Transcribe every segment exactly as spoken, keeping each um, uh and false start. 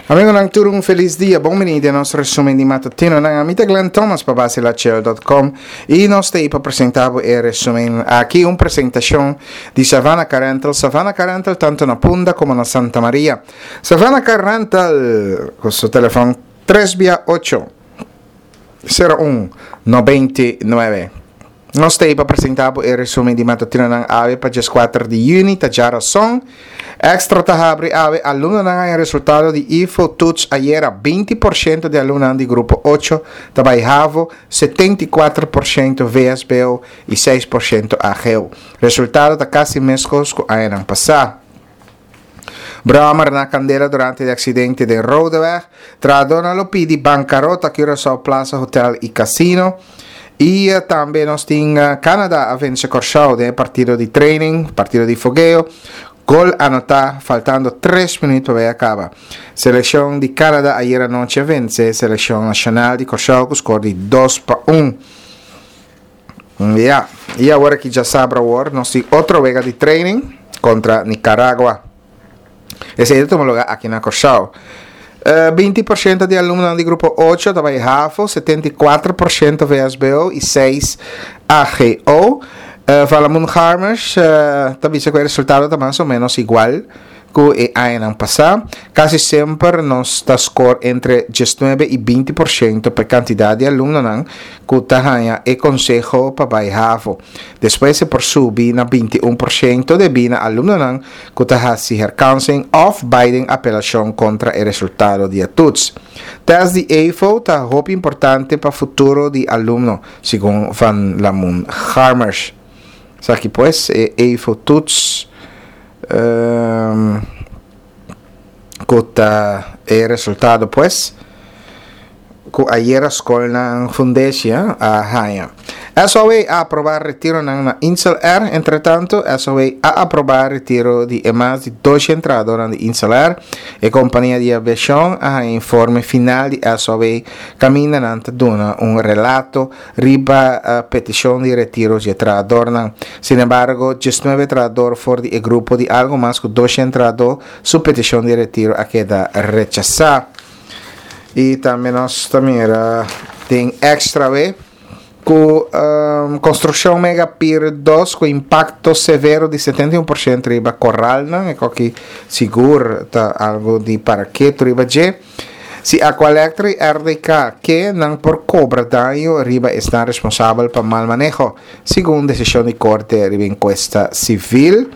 Amigo nang turong feliz dia, bom-vindo ao nosso resumo de matutino ng amita Glenn Thomas para base la chel dot com e nós te apresentamos o resumo aqui uma apresentação de Savannah Car Rental. Savannah Car Rental tanto na Punta como na Santa Maria. Savannah Car Rental com seu telefone três oito zero um nove nove. Nós te apresentamos o resumo de matutino ng ave para dia quatro de junho, Tajara Song. Extra tahabre ave aluno na ang resultado de I F O Tuts ayer vinte por ciento de aluno de grupo ocho, tabay Havo setenta e quatro por cento V S B O e seis por cento A G O. Resultado da quase mescos com a ano passado. Bramer na candela durante o acidente de Rodeweg, tradona lopi di bancarrota Curaçao Plaza Hotel e Casino. E uh, também nós temos uh, Canadá a vencer Curaçao de partido de training, partido de fogueo. Gol anotar, faltando três minutos para acabar. Seleção de Canadá ayer à noite vence Seleção Nacional de Curaçao com score de dois para um. Yeah. E agora que já sabe agora, nós temos outra vez de training contra Nicarágua. Esse é o último lugar aqui na Curaçao. Uh, vinte por cento de alunos do grupo oito também Hafo, setenta e quatro por cento V S B O e seis por cento A G O. Uh, falamos de Harmers, uh, também se o resultado está mais ou menos igual que o ano passado. Quase sempre nos está score entre dezenove e vinte por cento por quantidade de alunos que está e consejo para baixar. Depois se por subir na vinte e um por cento de bina alunos que está se counseling of Biden apelação contra o resultado de tuts. Test de A F O está muito importante para o futuro de aluno, segundo Van Lamun Harmers. Aqui pues, A F O Tuts um, cota e resultado pues que ayer a escola ng fundação a Haya. S O A a aprovar retiro ng Insel R, entretanto, S O A a aprovar retiro de mais de dois entradores de Insel R e companhia de aviação a informe final de S O A caminha nanta dona um relato riba a petição de retiro de entrador. Sin embargo, dezenove entrador for de grupo de algo mais que dois entrador su petição de retiro a queda rechazada. E também nós também era, tem extra B com um, construção Mega Pier dois com impacto severo de setenta e um por cento riba Corral, não é que seguro tá algo de paraquedo riba G. Se a Aqualectri R D K que não por cobra dano riba está responsável por mal manejo, segundo decisão de corte riba encuesta civil.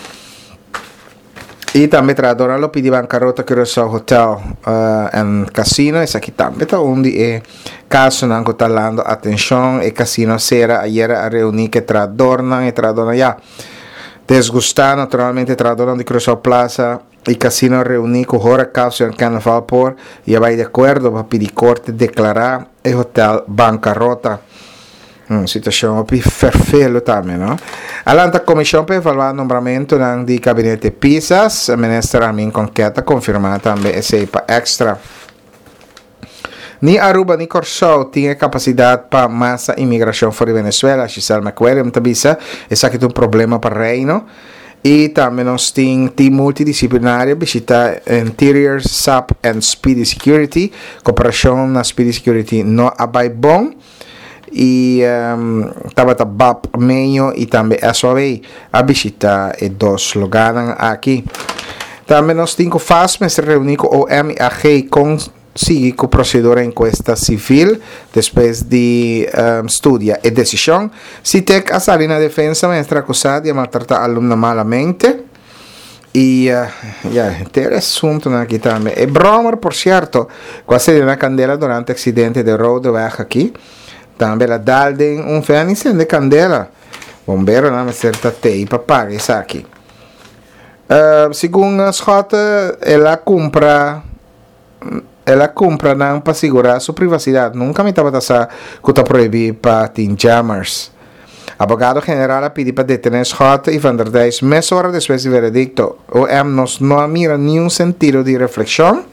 E também tradona lo pedi bancarrota Curaçao Hotel uh, and Casino. Esse aqui também tá onde é caso não está dando atenção. E Casino sera ayer a reunir que tradona e tradona já desgustar naturalmente tradona de Curaçao Plaza e Casino reunir com hora causa em Carnaval por e vai de acordo para pedir corte declarar o hotel bancarrota. Uma situação perfeita também, não? Alanta a comissão para evaluar o nombramento de gabinete Pisas, a ministra Amin Conqueta confirmar também esse extra. Ni Aruba ni Curaçao tinha capacidade para massa imigração fora de Venezuela, Giselle McQuarrie tabisa, esse aqui é um problema para o reino. E também nós temos team multidisciplinário, visita Interior, S A P and Speedy Security, cooperação na Speedy Security no abai bom. E um, estava a B A P meio e também S O A a visitar e dois lugares aqui. Também nós temos que FASM se reunir com o M A G conseguir com o procedimento de encuesta civil depois de um, estudia e decisão. Se tem a salina defesa mestra acusada de maltratar aluno malamente. E uh, yeah, tem assunto aqui também. E Bromer, por certo, quase de uma candela durante o acidente de Rodeweg aqui. Também a Dalden, um feno incêndio de candela. Bombeiro não me certa tei para pagar isso aqui. Uh, segundo a Scott, ela compra, ela compra não para segurar sua privacidade. Nunca me estava dessa que está proibido para Team Jammers. Abogado general pediu para detener Scott e Van der Dijs meia hora depois do veredicto. O M nos não mira nenhum sentido de reflexão.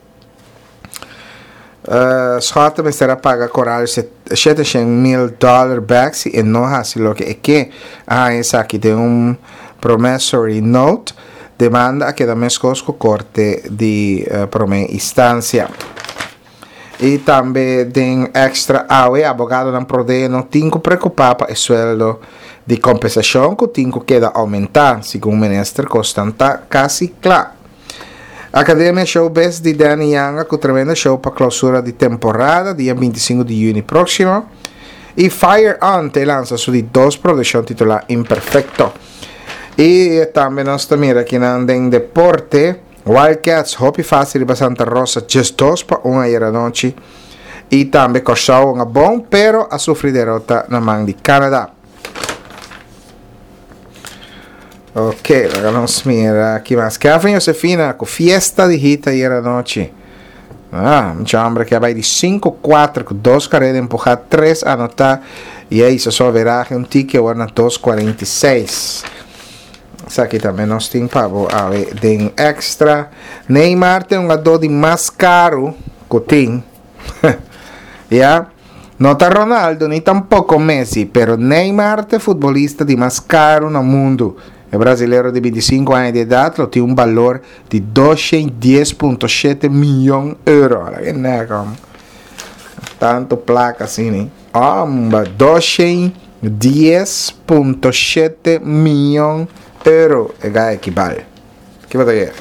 Uh, Scott me será paga coral setecentos mil dólares backs e não há se lo que é que ah essa aqui tem um promissory note demanda que da mescosco corte di uh, prome instancia. E também tem extra aue, abogado não provee, não tem que preocupar para o sueldo de compensação que tem que queda aumentar, segundo o ministro Constanta quase claro. Academia Showbiz de Danny Young, com tremendo show para clausura de temporada, dia vinte e cinco de junho próximo. E Fire On te lança su di dois produção titular Imperfecto. E também nós também aqui na Andem Deporte, Wildcats, Hopi Fácil para Santa Rosa, just dois para uma era noite. E também Corsau, uma bom, pero a sofrer derrota na mão de Canadá. Ok, vamos mirar aqui mais. Kevin Josefina, com fiesta de Rita e era noite. Ah, um chambre que vai de cinco quatro, com dois carreiras empujar, três anotar. E aí, só verá um ticket agora na dois quarenta e seis. Isso aqui também nós temos para ver. Tem extra. Neymar tem um lado de mais caro que tem. Yeah? Não está Ronaldo, nem tampouco Messi, pero Neymar é futebolista de mais caro no mundo. O brasileiro de vinte e cinco anos de idade tem um valor de duzentos e dez vírgula sete milhões de euros. Olha que como tanto placa assim, né? Amba, duzentos e dez vírgula sete milhões de euros. É equivale. Que vai ter?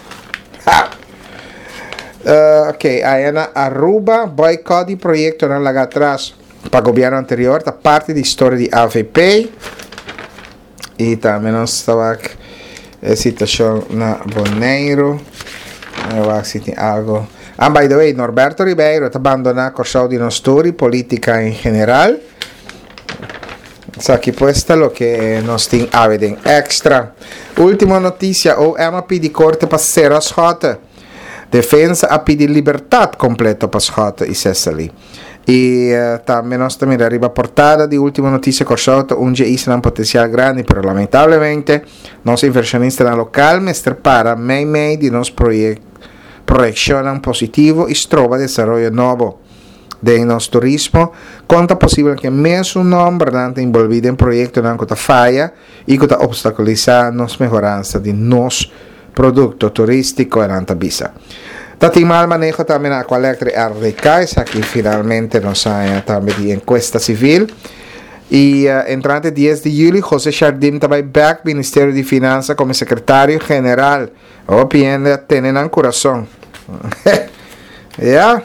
Uh, ok, aí na Aruba, boicote projeto na laga atrás para o governo anterior, da parte da história de A V P. E também nós estava a situação na Boneiro. Eu acho que tem algo. Ah, by the way, Norberto Ribeiro está abandonando a Corsau de Nosturi, política em geral. Isso aqui puesta lo que nós tem a ver extra. Última notícia, o M A P de corte para ser as J. Defesa a pedir liberdade completa para as J e Cecily. E uh, também nós também arriba a portada de última notícia Corsauta, onde isso é um potencial grande, mas lamentavelmente nosso inversionista na local me prepara mei mei de nosso projeto projecionam positivo e trova desenvolvimento novo de nosso turismo, conta possível que mesmo um número de envolvido em projeto não conta falha e conta obstaculizar nos melhorança de nosso produto turístico e nanta bisa. Tati mal manejo também a Aqualectre R D K, isso aqui finalmente nos sai também de encuesta civil. E uh, entrante dez de julho, José Chardim também back Ministério de Finanças como secretário-geral. O P N tem no coração. Yeah.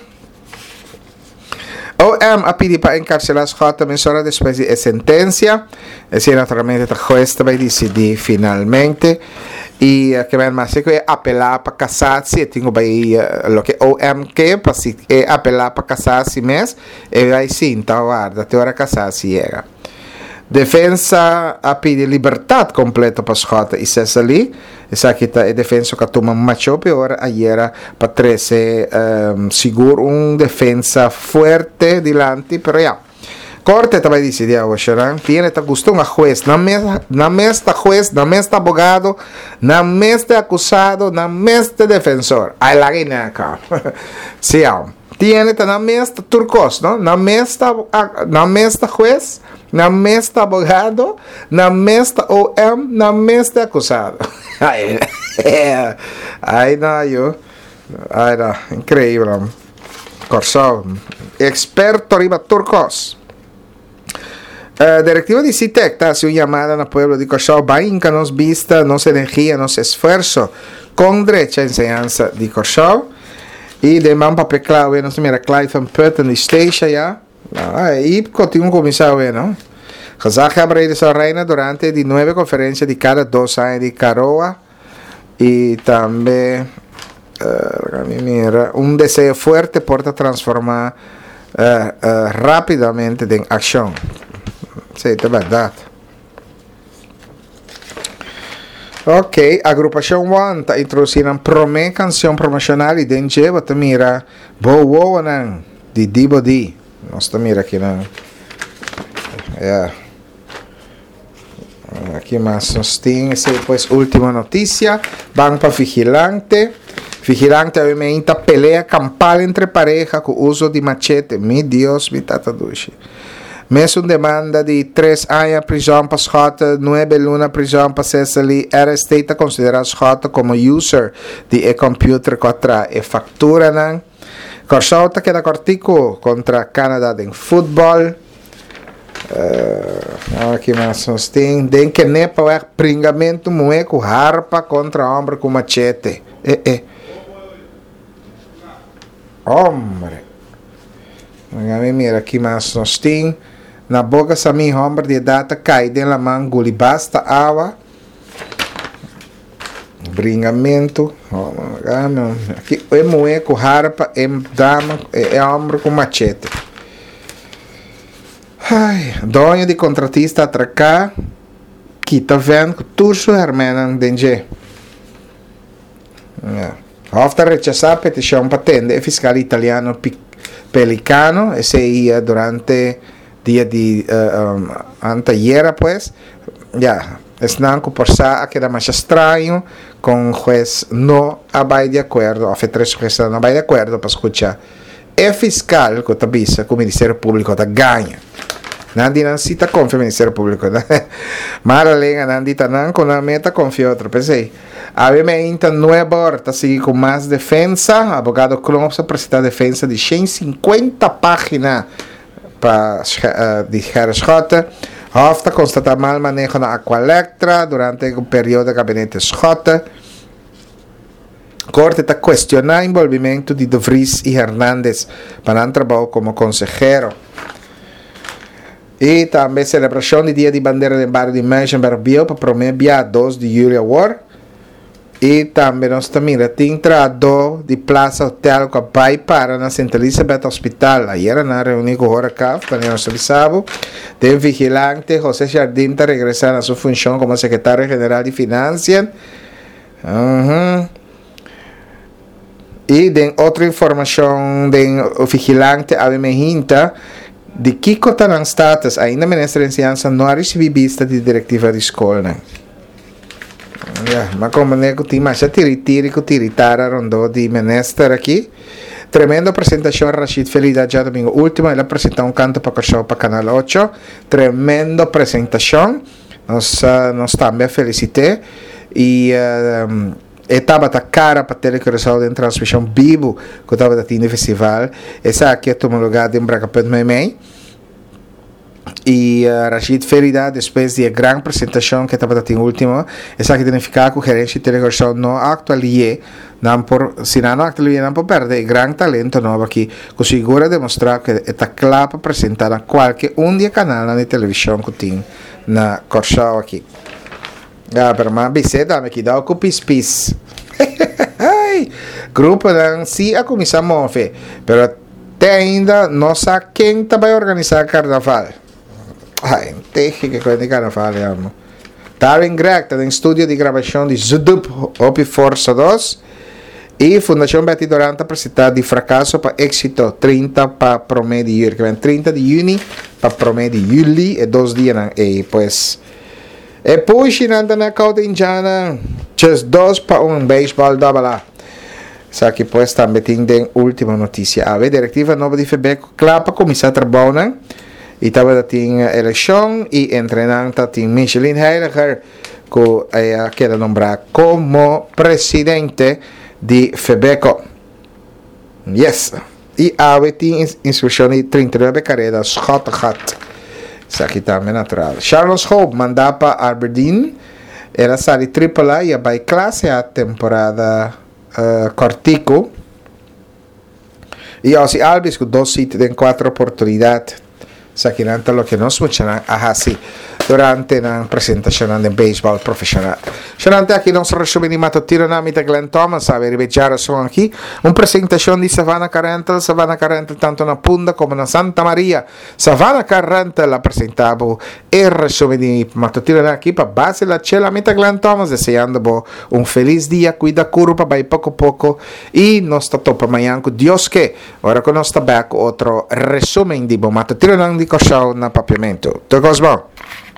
O M a pedir para encarcelar as J mensura depois de sentença. Esse naturalmente a juez vai decidir finalmente. E uh, que mais é que apelar para casar-se, tenho bem uh, o que o M que para se é apelar para casar-se mesmo, e vai sim, então guarda, até hora casar-se chega. Defesa a pedir liberdade completa para as J e Cecily. Essa aqui é a defesa que toma macho pior ayer para treze um, seguro um defesa forte dilante, pero ya. Corte também decidiu hoje, né? Tiene ta gusto um juez, na mesa, na mesa juez, na mesa abogado, na mesa acusado, na mesa defensor. Aí lá que cá. Sim, tiene ta na mesa turcos, não? Na mesa, na mesa juez, na mesa abogado, na mesa O M, na mesa acusado. Aí, aí não, eu, aí não, incrível. Corsau, experto riba turcos. Uh, directiva de CITEC está haciendo llamada al pueblo de Corsau, banca nos vista, nos energía, nos esfuerzo con derecha enseñanza de Corsau y de man papel clave, nos mira Clayton Putton de Station ya, y continúa comisado, ¿no? José Abreu de Sorreina durante de nueve conferencias de cada dos años de Caroa y también uh, mira, un deseo fuerte por transformar uh, uh, rápidamente en acción. Sim, é verdade. Ok, a agrupação One está introduzindo uma promessa canção promocional e dentro você mira Bow Wow não de Dibo D. Nós estamos mira aqui não. Yeah. Aqui mais nós temos depois última notícia. Vamos para vigilante. Vigilante obviamente pelea campal entre pareja com uso de machete. Meu Deus, me tata duche. Mesmo demanda de três anos de prisão para Schott, nove lunas de prisão para Cecily, era estado considerado Schott como user de computer contra e factura. Não. Corsolta que da Cortico contra Canadá em futebol. Uh, aqui mais uns tem. Den que nepa é pringamento mueco harpa contra homem com machete. Eh, eh. Hombre. Mira aqui mais uns tem. Na boca sa mi homem de data cai de la mão guli basta água. Bringamento. Oh, aqui é mueco harpa é dama é homem com machete. Ai, dono de contratista atracar, que tá vendo que tudo é hermano denge. Ofta rechazar petição patente fiscal italiano Pelicano, esse ia durante dia de uh, um, anteayer, pues, ya, yeah, es nanco por sa que era mais estranho, com juez no vai de acordo, a tres juez não vai de acordo para escuchar. É fiscal que tá bisa com o Ministério Público tá ganha. Nandi não cita confia o Ministério Público, né? Mara lenga nandi tá não com a meta confia outro, pensei. Obviamente, nueva horta sigue com mais defesa, abogado Klops apresenta defesa de cento e cinquenta páginas para uh, de Schott. Hofta constata mal manejo na Aqualectra durante o período do gabinete Schott. Corte está questionando o envolvimento de De Vries e Hernández para o trabalho como consejero. E também celebração do Dia de Bandeira de Barrio de Mengenberg para promover dois de julho Award. E também nós também tem entrado de Plaza Hotel que vai para na Saint Elizabeth Hospital. Aí era na reunião com o Horacav, para nós avisamos. Tem vigilante José Jardim está regressando a sua função como secretário-geral de Finanças. Uhum. E tem outra informação do vigilante Abemehinta de Kiko Tanan Status, ainda o Ministério de Ensinança não recebeu vista de diretiva de escola. Né? Yeah, mas como é que tem mais tiri-tiri que tiritara rondou de Ministério aqui. Tremendo apresentação, Rashid Felicidade, já domingo último, ele apresentou um canto para o para Canal oito. Tremendo apresentação. Nós, uh, nós também felicitamos. E... Uh, estava a cara para ter que resolver em transmissão vivo que estava tendo festival. Essa aqui é tomou lugar em Bracapet Memei. E uh, Rashid Ferida, depois de grande apresentação que estava tendo último, essa aqui significa que o gerente de televisão não atualizou, não por, se não atualizou, não por perder grande talento novo aqui, conseguiu demonstrar que está claro para apresentar a qualquer um dia canal de televisão que tem na Corsau aqui. Ah, pero mas biseta me quedou com pis-pis. Grupo não se a comissão move, pero até ainda não sabe quem vai organizar o carnaval. Ai, teje que coisa de carnaval, amo. Darren Gregg está em estúdio de gravação de Zudup Op Força dois e Fundação Betty Durant apresentar de fracasso para êxito trinta para promédio de julho, que vem trinta de junho para promédio de julho e dois dias e pues e poi scinanda na cauda indiana, just dois para um beisebol da bala. Sa que pues também tem última notícia. A diretiva nova de Febeco clapa começar a trabalhar. E estava tem eleição e entrenando tem Michelin Heiliger que é queda nombrada como presidente de Febeco. Yes. E a tem instrução de trinta e nove carreiras Schott Hat. Isso aqui também é natural. Charles Hope mandava para Aberdeen. Era série triplo A e vai classe a temporada uh, Cortico. E Ozzy Albies com dois sítios em quatro oportunidades. Isso aqui não é o que nós funcionamos assim durante a apresentação do beisebol profissional. Durante aqui nós resumimos matutino nome de Glenn Thomas, sabe, ribejar só aqui uma apresentação de Savannah Carrental, Savannah Carrental tanto na Punda como na Santa Maria. Savannah Carrental apresentava o resumo de matutino aqui para base da cela de Glenn Thomas, desejando um feliz dia, cuida curva, vai pouco a pouco e nós estamos para amanhã com Deus que, agora que nós estamos com outro resumo de matutino de Corsau na papiamento. Tudo bom?